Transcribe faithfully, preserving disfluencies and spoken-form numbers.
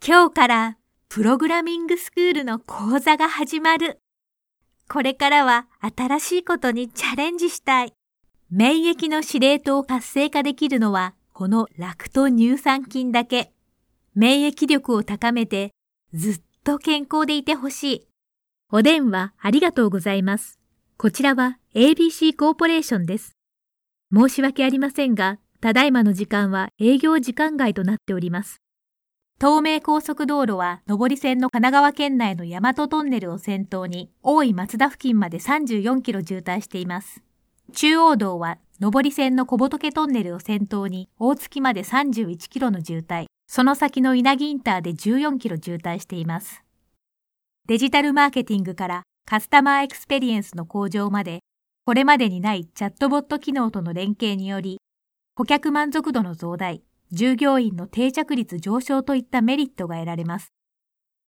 今日からプログラミングスクールの講座が始まる。これからは新しいことにチャレンジしたい。免疫の司令塔を活性化できるのはこのラクト乳酸菌だけ。免疫力を高めてずっと健康でいてほしい。お電話ありがとうございます。こちらは エービーシー コーポレーションです。申し訳ありませんが、ただいまの時間は営業時間外となっております。東名高速道路は上り線の神奈川県内の大和トンネルを先頭に大井松田付近までさんじゅうよんキロ渋滞しています。中央道は上り線の小仏トンネルを先頭に大月までさんじゅういちキロの渋滞、その先の稲城インターでじゅうよんキロ渋滞しています。デジタルマーケティングからカスタマーエクスペリエンスの向上まで、これまでにないチャットボット機能との連携により、顧客満足度の増大、従業員の定着率上昇といったメリットが得られます。